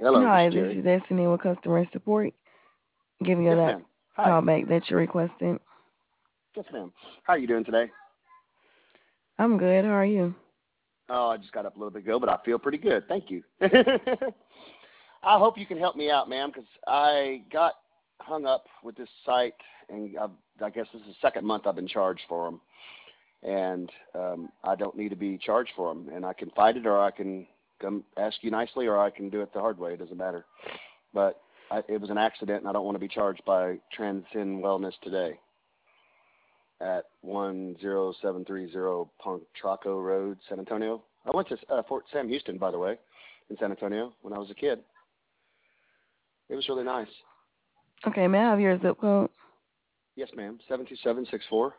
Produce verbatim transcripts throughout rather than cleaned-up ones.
Hello, this is Hi, this Jerry. is Destiny with customer support. Giving you Yes, that ma'am. Hi. call back that you requested. Yes, ma'am. How are you doing today? I'm good. How are you? Oh, I just got up a little bit ago, but I feel pretty good. Thank you. I hope you can help me out, ma'am, because I got hung up with this site, and I've, I guess this is the second month I've been charged for them, and um, I don't need to be charged for them, and I can fight it, or I can come ask you nicely, or I can do it the hard way. It doesn't matter. But I, it was an accident, and I don't want to be charged by Transcend Wellness today at one zero seven three zero Pontraco Road, San Antonio. I went to uh, Fort Sam Houston, by the way, in San Antonio when I was a kid. It was really nice. Okay, may I have your zip code? Yes, ma'am. seven two seven six four.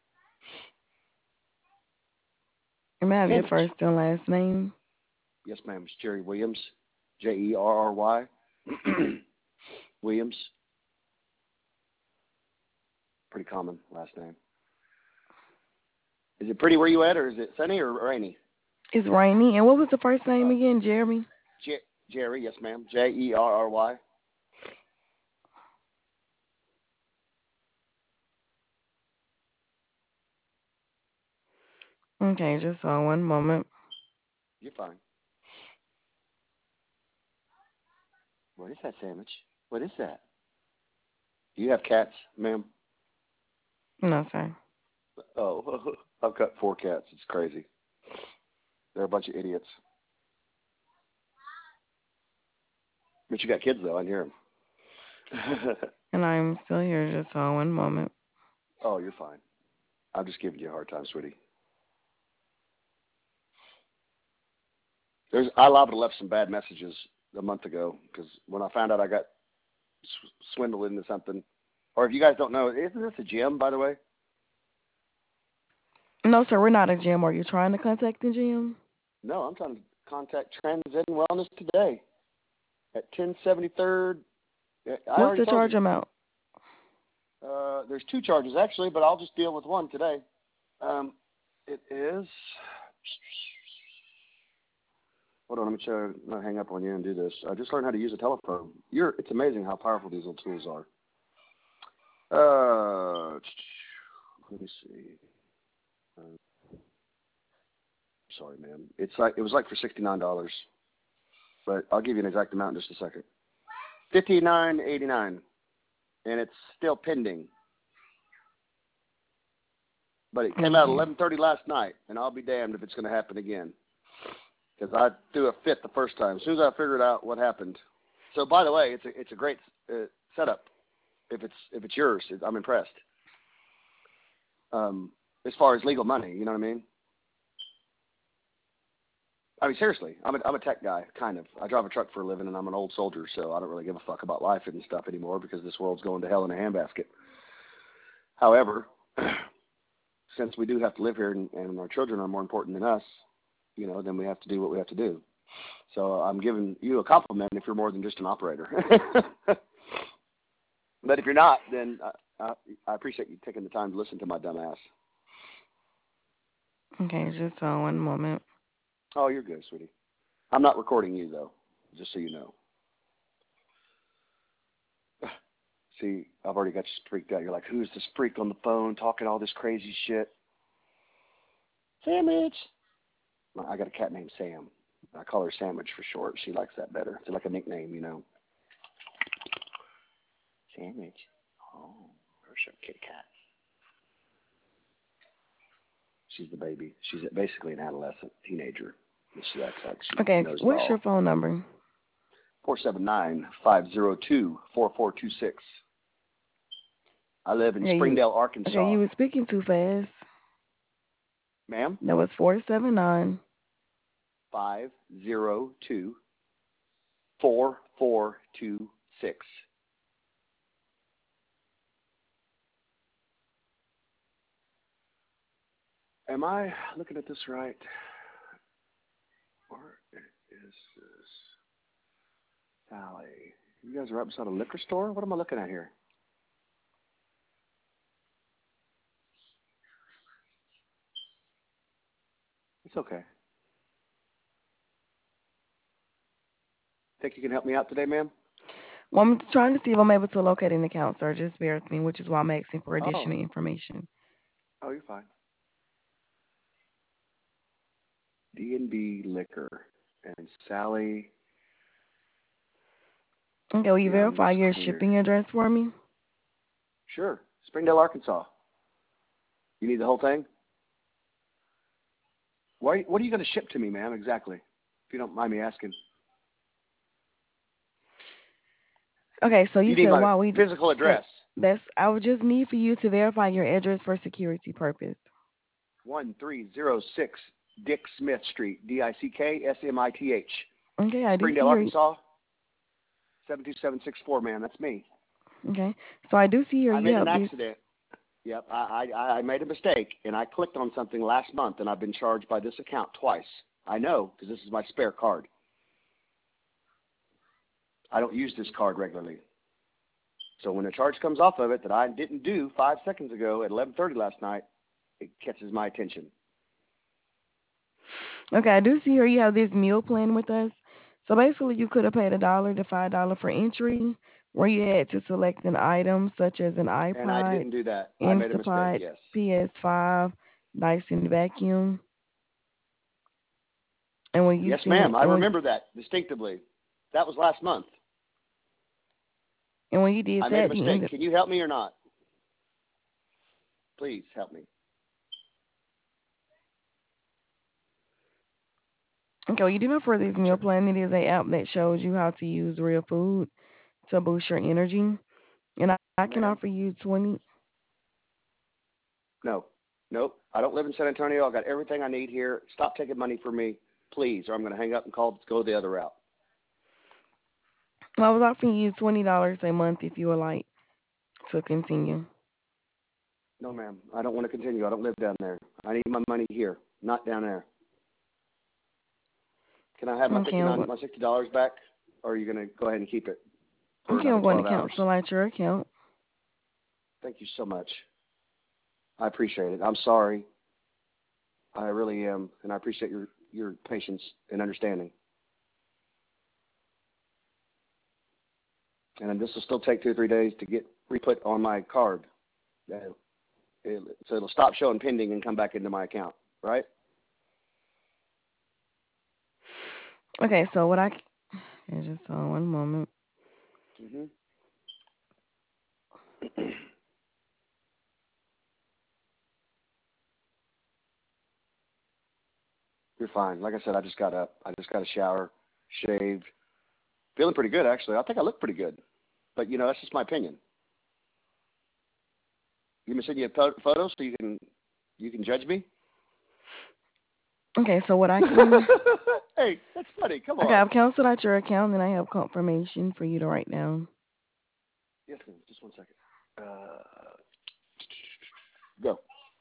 And may I have your Sandwich. first and last name? Yes, ma'am. It's Jerry Williams. J E R R Y. Williams. Pretty common last name. Is it pretty where you at, or is it sunny or rainy? It's Rainy. And what was the first name Uh, again? Jeremy? J- Jerry, yes, ma'am. J E R R Y. Okay, just uh, one moment. You're fine. What is that sandwich? What is that? Do you have cats, ma'am? No, sir. Oh, I've got four cats. It's crazy. They're a bunch of idiots. But you got kids, though. I can hear them. And I'm still here. Just uh, one moment. Oh, you're fine. I'm just giving you a hard time, sweetie. There's I liable to left some bad messages a month ago because when I found out I got sw- swindled into something, or if you guys don't know, isn't this a gym, by the way? No, sir, we're not a gym. Are you trying to contact the gym? No, I'm trying to contact Transcend Wellness today at ten seventy-third. I What's already the told charge you. amount? Uh, there's two charges actually, but I'll just deal with one today. Um, it is. Hold on, let me try not hang up on you and do this. I just learned how to use a telephone. You're. It's amazing how powerful these little tools are. Uh, let me see. Uh, sorry, man. It's like it was like for sixty nine dollars, but I'll give you an exact amount in just a second. Fifty nine eighty nine, and it's still pending. But it came out Okay. eleven thirty last night, and I'll be damned if it's going to happen again. Because I threw a fit the first time. As soon as I figured out what happened. So, by the way, it's a it's a great uh, setup. If it's if it's yours, I'm impressed. Um, as far as legal money, you know what I mean? I mean, seriously, I'm a, I'm a tech guy, kind of. I drive a truck for a living, and I'm an old soldier, so I don't really give a fuck about life and stuff anymore because this world's going to hell in a handbasket. However, since we do have to live here and, and our children are more important than us, you know, then we have to do what we have to do. So I'm giving you a compliment if you're more than just an operator. But if you're not, then I, I, I appreciate you taking the time to listen to my dumb ass. Okay, just uh, one moment. Oh, you're good, sweetie. I'm not recording you, though, just so you know. See, I've already got you freaked out. You're like, who's this freak on the phone talking all this crazy shit? Sandwich. I got a cat named Sam. I call her Sandwich for short. She likes that better. It's like a nickname, you know. Sandwich. Oh, where's your kitty cat? She's the baby. She's basically an adolescent teenager. She acts like she Okay, knows it what's your all. phone number? four seven nine, five zero two, four four two six. I live in Okay, you Springdale, okay, Arkansas. you were speaking too fast. Ma'am, That was four seven nine. five zero two, four four two six. Am I looking at this right? Or is this Sally? You guys are right beside a liquor store? What am I looking at here? It's okay. Think you can help me out today, ma'am? Well, I'm trying to see if I'm able to locate an account, sir. Just bear with me, which is why I'm asking for Oh, additional information. oh, you're fine. D and B Liquor and Sally Okay, will you Young's verify your Cleaner. shipping address for me? Sure. Springdale, Arkansas. You need the whole thing? Why, what are you going to ship to me, ma'am, exactly? If you don't mind me asking. Okay, so you You need said my why we physical that address. that's I would just need for you to verify your address for security purpose. one three zero six Dick Smith Street, D I C K S M I T H. Okay, I do see Springdale, your Arkansas, seven two seven six four, ma'am. That's me. okay. So I do see here I you made an have this. accident. Yep, I, I, I made a mistake, and I clicked on something last month, and I've been charged by this account twice. I know, because this is my spare card. I don't use this card regularly. So when a charge comes off of it that I didn't do five seconds ago at eleven thirty last night, it catches my attention. Okay, I do see here you have this meal plan with us. So basically, you could have paid a dollar to five dollar for entry, where you had to select an item such as an And I iPod, didn't do that. I made a mistake, Instapot, yes. P S five, Dyson vacuum, and when you Yes, seen ma'am. I and when, remember that distinctively. That was last month. and when you did I made a that, you mistake. ended. Can you help me or not? Please help me. Okay, well, you do know for this meal Sure. plan, it is a app that shows you how to use real food to boost your energy, and I, I can Ma'am? offer you twenty. No. Nope. I don't live in San Antonio. I got everything I need here. Stop taking money from me, please, or I'm going to hang up and call go the other route. Well, I was offering you twenty dollars a month if you would like to continue. No, ma'am. I don't want to continue. I don't live down there. I need my money here, not down there. Can I have my Okay, I'm fifty-nine, go- my sixty dollars back, or are you going to go ahead and keep it for okay, another I'm going to twelve hours? cancel out your account. Thank you so much. I appreciate it. I'm sorry. I really am, and I appreciate your, your patience and understanding. And this will still take two or three days to get re-put on my card. Uh, it, so it'll stop showing pending and come back into my account, right? Okay, so what I c- okay, just hold on one moment. Mm-hmm. You're fine. Like I said, I just got up. I just got a shower, shaved. Feeling pretty good, actually. I think I look pretty good. But, you know, that's just my opinion. You want me to send you a po- photo so you can you can judge me? Okay, so what I can Hey, that's funny. Come okay, on. I've canceled out your account, and I have confirmation for you to write down. Yes, ma'am. Just one second. Uh, go.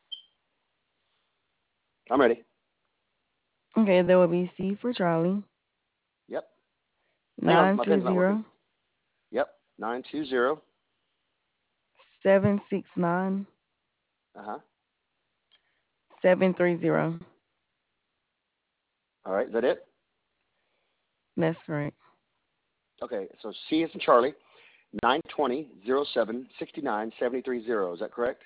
I'm ready. Okay, there will be C for Charlie, Yep. Hang on. nine My two pen's not working. zero Yep. nine two zero. seven six nine Uh-huh. seven three zero. All right. Is that it? That's correct. Okay. So C is in Charlie. nine twenty zero seven sixty-nine seventy-three zero. Is that correct?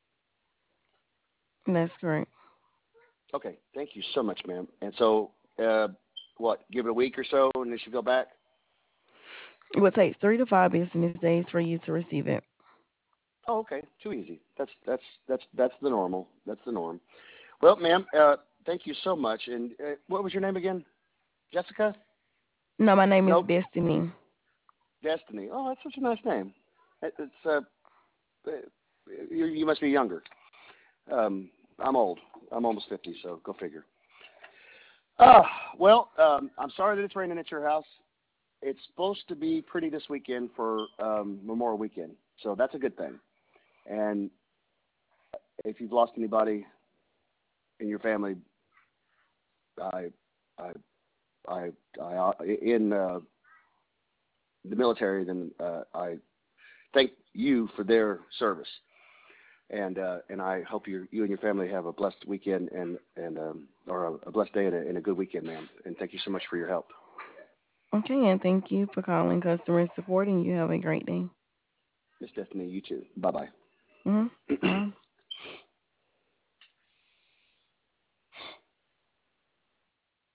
That's correct. Okay. Thank you so much, ma'am. And so, uh, what, give it a week or so and it should go back? It will take three to five business days for you to receive it. Oh, okay. Too easy. That's that's that's that's the normal. That's the norm. Well, ma'am, uh, thank you so much. And uh, what was your name again? Jessica? No, my name is Nope. Destiny. Destiny. Oh, that's such a nice name. It, it's uh, uh, you, you must be younger. Um, I'm old. I'm almost fifty, so go figure. Ah, well, um, I'm sorry that it's raining at your house. It's supposed to be pretty this weekend for um, Memorial Weekend, so that's a good thing. And if you've lost anybody in your family, I, I, I, I in uh, the military, then uh, I thank you for their service, and uh, and I hope you you and your family have a blessed weekend and and um, or a, a blessed day and a, and a good weekend, ma'am. And thank you so much for your help. Okay, and thank you for calling customer support, and you have a great day. Miss Stephanie, you too. Bye bye. Mm-hmm. Bye.